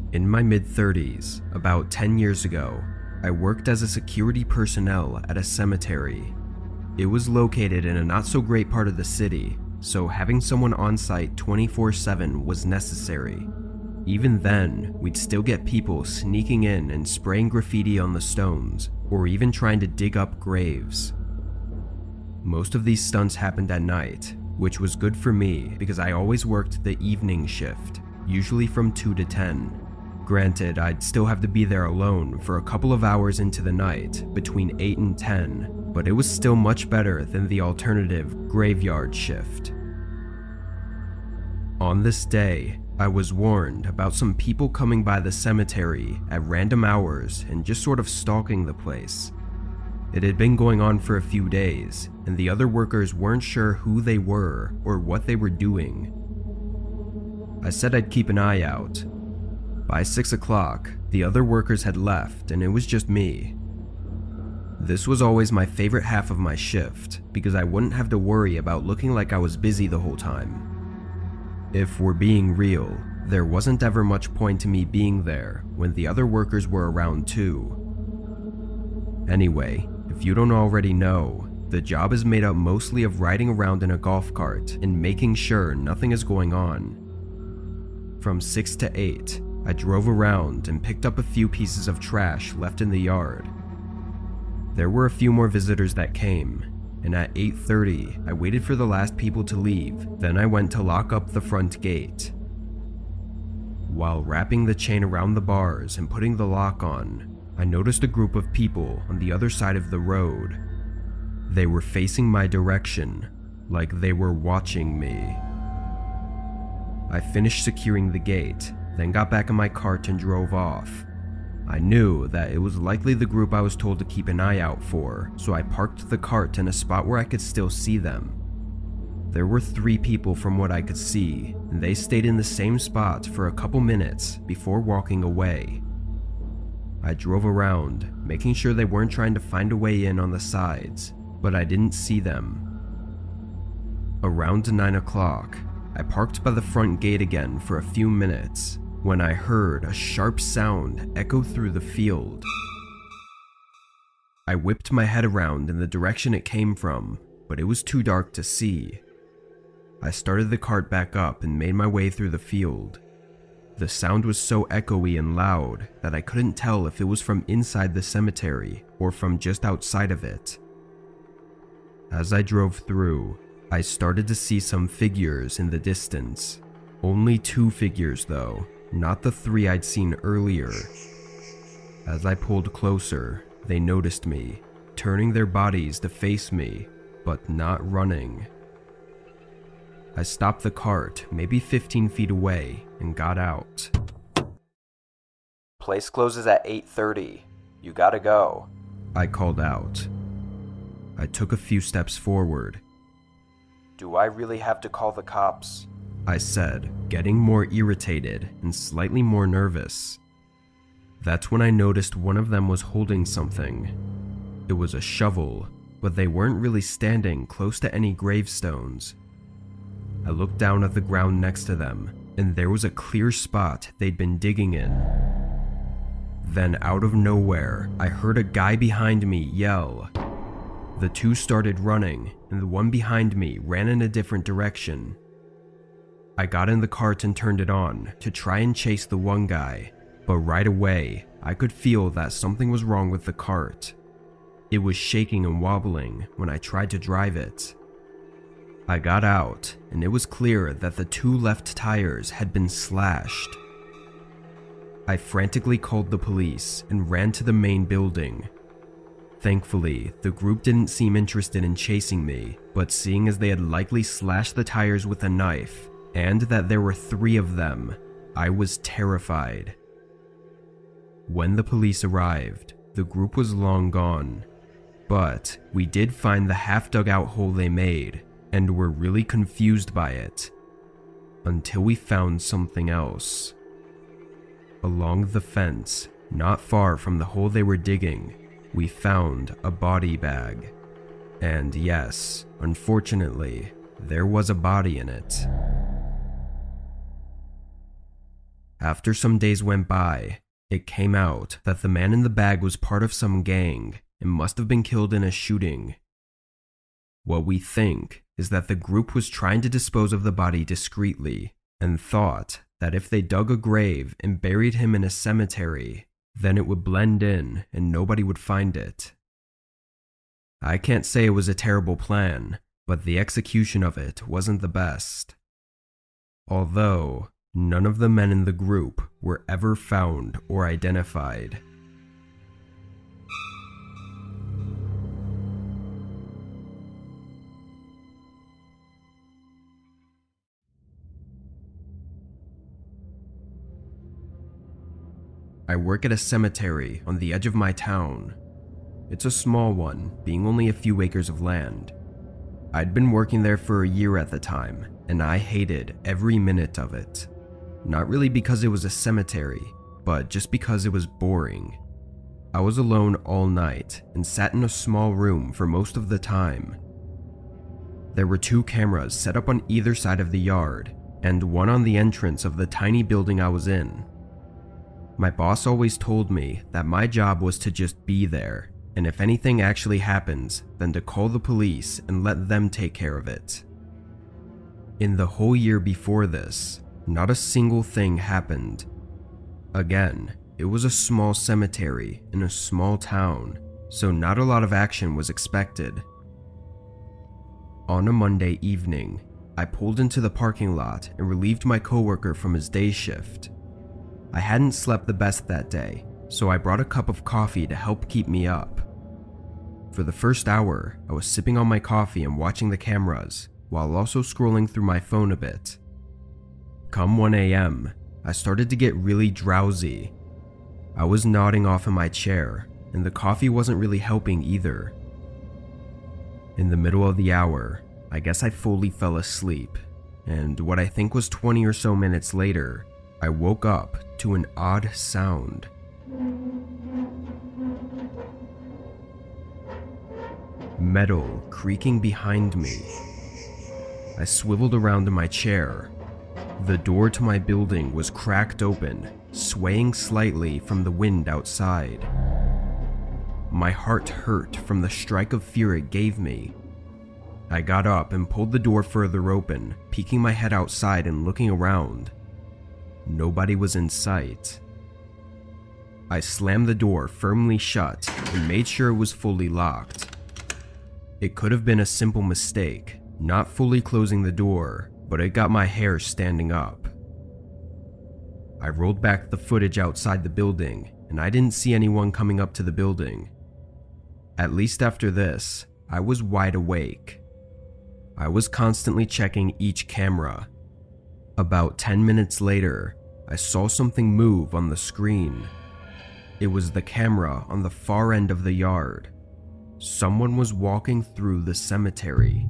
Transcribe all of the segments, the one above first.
In my mid-30s, about 10 years ago, I worked as a security personnel at a cemetery. It was located in a not-so-great part of the city, so having someone on site 24/7 was necessary. Even then, we'd still get people sneaking in and spraying graffiti on the stones, or even trying to dig up graves. Most of these stunts happened at night, which was good for me because I always worked the evening shift, usually from 2 to 10. Granted, I'd still have to be there alone for a couple of hours into the night, between 8 and 10, but it was still much better than the alternative graveyard shift. On this day, I was warned about some people coming by the cemetery at random hours and just sort of stalking the place. It had been going on for a few days, and the other workers weren't sure who they were or what they were doing. I said I'd keep an eye out. By 6 o'clock, the other workers had left and it was just me. This was always my favorite half of my shift because I wouldn't have to worry about looking like I was busy the whole time. If we're being real, there wasn't ever much point to me being there when the other workers were around too. Anyway, if you don't already know, the job is made up mostly of riding around in a golf cart and making sure nothing is going on. From 6 to 8, I drove around and picked up a few pieces of trash left in the yard. There were a few more visitors that came, and at 8:30, I waited for the last people to leave, then I went to lock up the front gate. While wrapping the chain around the bars and putting the lock on, I noticed a group of people on the other side of the road. They were facing my direction, like they were watching me. I finished securing the gate, then got back in my cart and drove off. I knew that it was likely the group I was told to keep an eye out for, so I parked the cart in a spot where I could still see them. There were 3 people from what I could see, and they stayed in the same spot for a couple minutes before walking away. I drove around, making sure they weren't trying to find a way in on the sides, but I didn't see them. Around 9 o'clock, I parked by the front gate again for a few minutes when I heard a sharp sound echo through the field. I whipped my head around in the direction it came from, but it was too dark to see. I started the cart back up and made my way through the field. The sound was so echoey and loud that I couldn't tell if it was from inside the cemetery or from just outside of it. As I drove through, I started to see some figures in the distance. Only 2 figures though, not the 3 I'd seen earlier. As I pulled closer, they noticed me, turning their bodies to face me, but not running. I stopped the cart maybe 15 feet away and got out. Place closes at 8:30. You gotta go, I called out. I took a few steps forward. Do I really have to call the cops? I said, getting more irritated and slightly more nervous. That's when I noticed one of them was holding something. It was a shovel, but they weren't really standing close to any gravestones. I looked down at the ground next to them, and there was a clear spot they'd been digging in. Then out of nowhere, I heard a guy behind me yell. The 2 started running, and the one behind me ran in a different direction. I got in the cart and turned it on to try and chase the one guy, but right away, I could feel that something was wrong with the cart. It was shaking and wobbling when I tried to drive it. I got out, and it was clear that the 2 left tires had been slashed. I frantically called the police and ran to the main building. Thankfully, the group didn't seem interested in chasing me, but seeing as they had likely slashed the tires with a knife, and that there were 3 of them, I was terrified. When the police arrived, the group was long gone, but we did find the half-dug-out hole they made, and were really confused by it, until we found something else. Along the fence, not far from the hole they were digging, we found a body bag. And yes, unfortunately, there was a body in it. After some days went by, it came out that the man in the bag was part of some gang and must have been killed in a shooting. What we think is that the group was trying to dispose of the body discreetly and thought that if they dug a grave and buried him in a cemetery, then it would blend in and nobody would find it. I can't say it was a terrible plan, but the execution of it wasn't the best. Although, none of the men in the group were ever found or identified. I work at a cemetery on the edge of my town. It's a small one, being only a few acres of land. I'd been working there for a year at the time, and I hated every minute of it. Not really because it was a cemetery, but just because it was boring. I was alone all night and sat in a small room for most of the time. There were 2 cameras set up on either side of the yard, and one on the entrance of the tiny building I was in. My boss always told me that my job was to just be there, and if anything actually happens, then to call the police and let them take care of it. In the whole year before this, not a single thing happened. Again, it was a small cemetery in a small town, so not a lot of action was expected. On a Monday evening, I pulled into the parking lot and relieved my coworker from his day shift. I hadn't slept the best that day, so I brought a cup of coffee to help keep me up. For the first hour, I was sipping on my coffee and watching the cameras, while also scrolling through my phone a bit. Come 1 a.m., I started to get really drowsy. I was nodding off in my chair, and the coffee wasn't really helping either. In the middle of the hour, I guess I fully fell asleep, and what I think was 20 or so minutes later, I woke up to an odd sound. Metal creaking behind me. I swiveled around in my chair. The door to my building was cracked open, swaying slightly from the wind outside. My heart hurt from the strike of fear it gave me. I got up and pulled the door further open, peeking my head outside and looking around. Nobody was in sight. I slammed the door firmly shut and made sure it was fully locked. It could have been a simple mistake, not fully closing the door, but it got my hair standing up. I rolled back the footage outside the building, and I didn't see anyone coming up to the building. At least after this, I was wide awake. I was constantly checking each camera. About 10 minutes later, I saw something move on the screen. It was the camera on the far end of the yard. Someone was walking through the cemetery.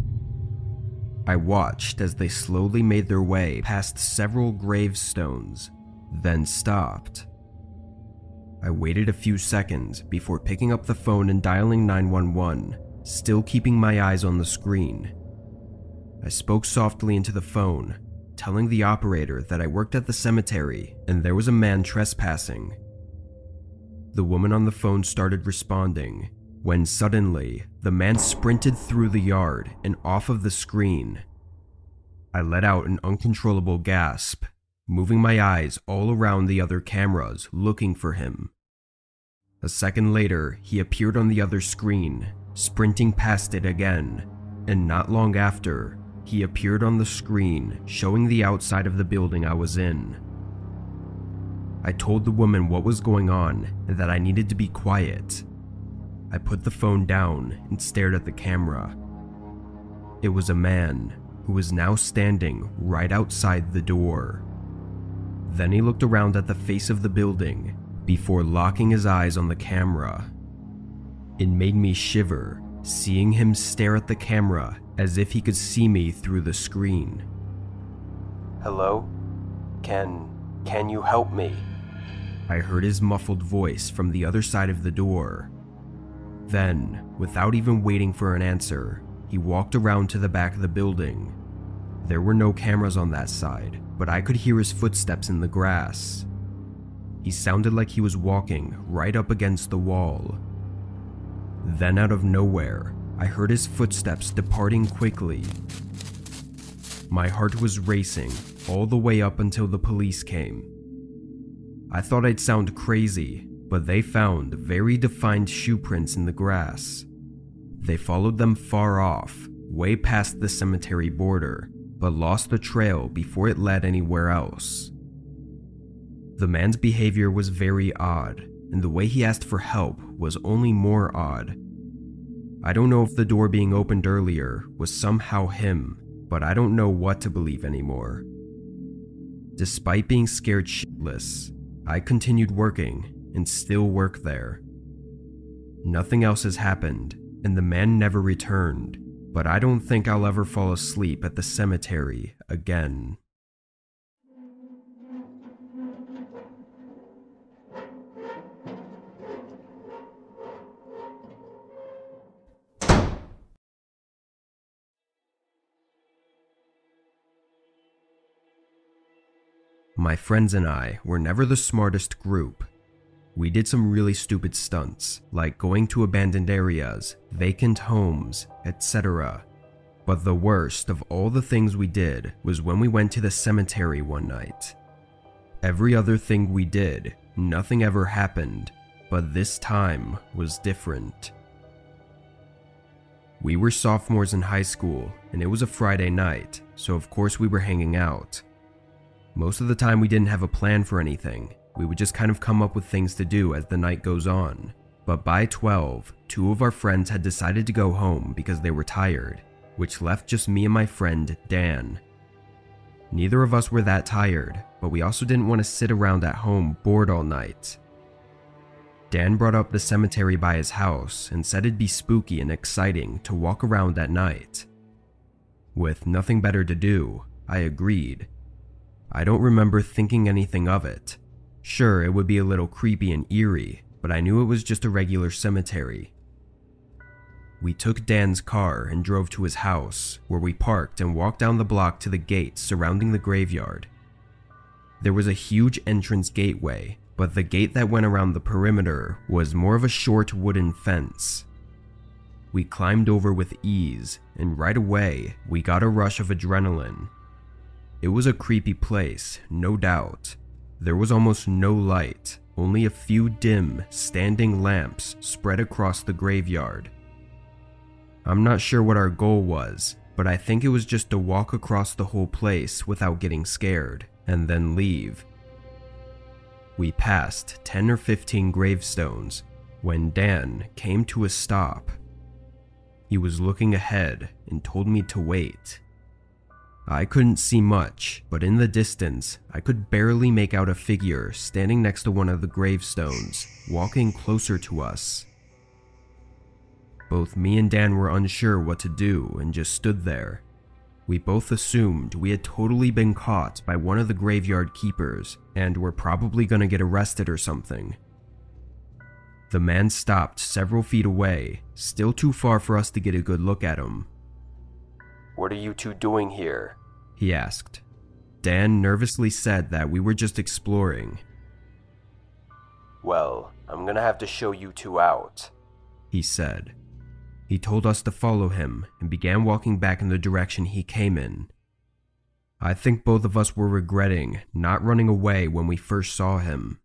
I watched as they slowly made their way past several gravestones, then stopped. I waited a few seconds before picking up the phone and dialing 911, still keeping my eyes on the screen. I spoke softly into the phone, telling the operator that I worked at the cemetery and there was a man trespassing. The woman on the phone started responding, when suddenly, the man sprinted through the yard and off of the screen. I let out an uncontrollable gasp, moving my eyes all around the other cameras looking for him. A second later, he appeared on the other screen, sprinting past it again, and not long after, he appeared on the screen showing the outside of the building I was in. I told the woman what was going on and that I needed to be quiet. I put the phone down and stared at the camera. It was a man who was now standing right outside the door. Then he looked around at the face of the building before locking his eyes on the camera. It made me shiver, seeing him stare at the camera as if he could see me through the screen. Hello? Can you help me? I heard his muffled voice from the other side of the door. Then, without even waiting for an answer, he walked around to the back of the building. There were no cameras on that side, but I could hear his footsteps in the grass. He sounded like he was walking right up against the wall. Then out of nowhere, I heard his footsteps departing quickly. My heart was racing all the way up until the police came. I thought I'd sound crazy, but they found very defined shoe prints in the grass. They followed them far off, way past the cemetery border, but lost the trail before it led anywhere else. The man's behavior was very odd, and the way he asked for help was only more odd. I don't know if the door being opened earlier was somehow him, but I don't know what to believe anymore. Despite being scared shitless, I continued working and still work there. Nothing else has happened, and the man never returned, but I don't think I'll ever fall asleep at the cemetery again. My friends and I were never the smartest group. We did some really stupid stunts, like going to abandoned areas, vacant homes, etc. But the worst of all the things we did was when we went to the cemetery one night. Every other thing we did, nothing ever happened, but this time was different. We were sophomores in high school, and it was a Friday night, so of course we were hanging out. Most of the time we didn't have a plan for anything. We would just kind of come up with things to do as the night goes on. But by 12, two of our friends had decided to go home because they were tired, which left just me and my friend, Dan. Neither of us were that tired, but we also didn't want to sit around at home bored all night. Dan brought up the cemetery by his house and said it'd be spooky and exciting to walk around at night. With nothing better to do, I agreed. I don't remember thinking anything of it. Sure, it would be a little creepy and eerie, but I knew it was just a regular cemetery. We took Dan's car and drove to his house, where we parked and walked down the block to the gates surrounding the graveyard. There was a huge entrance gateway, but the gate that went around the perimeter was more of a short wooden fence. We climbed over with ease, and right away, we got a rush of adrenaline. It was a creepy place, no doubt. There was almost no light, only a few dim, standing lamps spread across the graveyard. I'm not sure what our goal was, but I think it was just to walk across the whole place without getting scared, and then leave. We passed 10 or 15 gravestones when Dan came to a stop. He was looking ahead and told me to wait. I couldn't see much, but in the distance, I could barely make out a figure standing next to one of the gravestones, walking closer to us. Both me and Dan were unsure what to do and just stood there. We both assumed we had totally been caught by one of the graveyard keepers and were probably gonna get arrested or something. The man stopped several feet away, still too far for us to get a good look at him. "What are you two doing here?" he asked. Dan nervously said that we were just exploring. "Well, I'm gonna have to show you two out," he said. He told us to follow him and began walking back in the direction he came in. I think both of us were regretting not running away when we first saw him.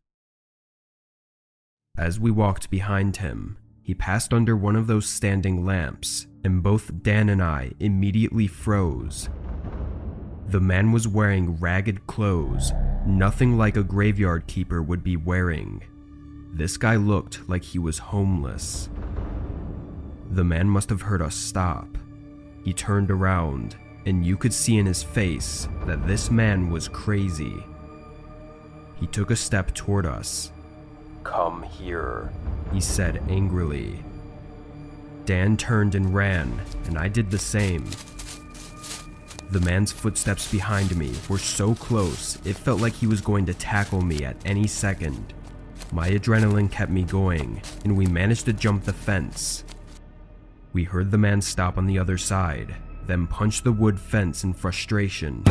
As we walked behind him, he passed under one of those standing lamps, and both Dan and I immediately froze. The man was wearing ragged clothes, nothing like a graveyard keeper would be wearing. This guy looked like he was homeless. The man must have heard us stop. He turned around, and you could see in his face that this man was crazy. He took a step toward us. "Come here," he said angrily. Dan turned and ran, and I did the same. The man's footsteps behind me were so close, it felt like he was going to tackle me at any second. My adrenaline kept me going, and we managed to jump the fence. We heard the man stop on the other side, then punched the wood fence in frustration.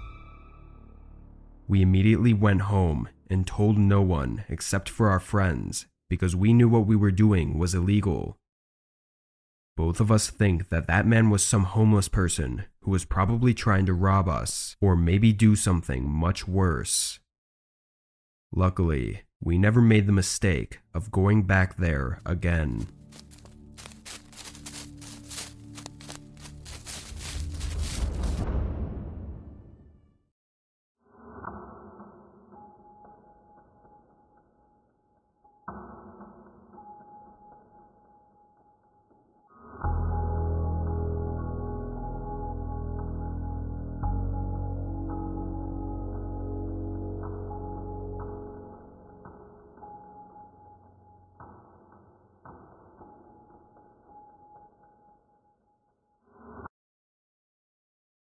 We immediately went home and told no one except for our friends because we knew what we were doing was illegal. Both of us think that that man was some homeless person who was probably trying to rob us or maybe do something much worse. Luckily, we never made the mistake of going back there again.